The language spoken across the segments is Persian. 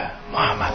محمد.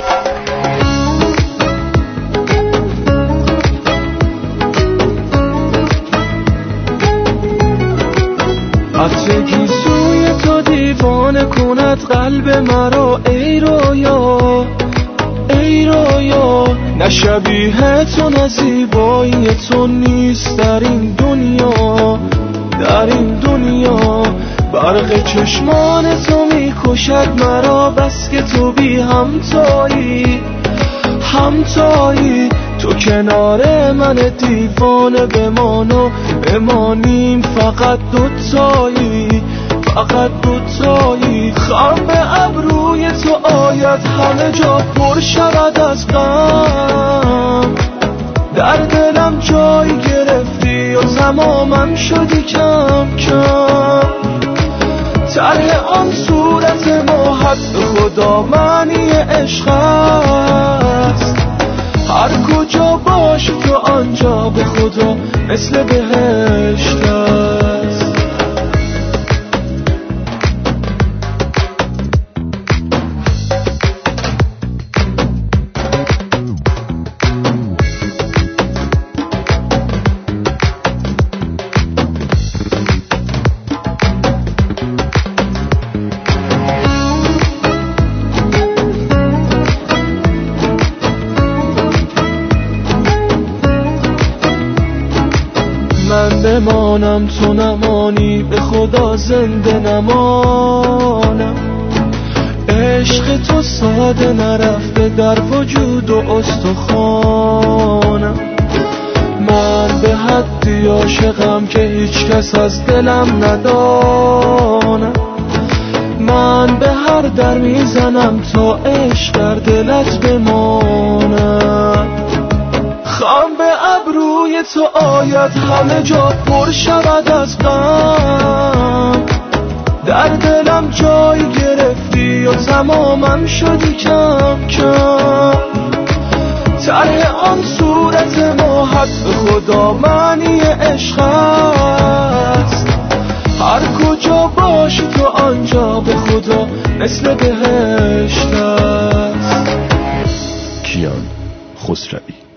عطر گیسوی تو دیوانه کند قلب مرا، ای رویا ای رویا. نه شبیه تو نه زیبایی تو نیست در این دنیا، در این دنیا. برق چشمان تو میکشد مرا، بس که تو بی همتایی، همتایی. تو کنار من دیوانه بمان و بمانیم فقط دوتایی، فقط دوتایی. خم به ابروی تو آید همه جا پر شود از غم، در دلم جای گرفتی و تمامم شدی کم کم. طرح آن صورت ما حد خدا معنی عشق است، هر کجا باشی تو آنجا به خدا مثل بهشت است. من بمانم تو نمانی، به خدا زنده نمانم. عشق تو ساده نرفته در وجود و استخوانم. من به حدی عاشقم که هیچ کس از دلم ندانم. من به هر در میزنم تا عشق در دلت بمانم. خم به ابروی تو آید همه جا پر شود از غم، در دلم جای گرفتی و تمامم شدی کم کم. طرح آن صورت ما حد خدا معنی عشق است، هر کجا باشی تو آنجا به خدا مثل بهشت است. کیان خسروی.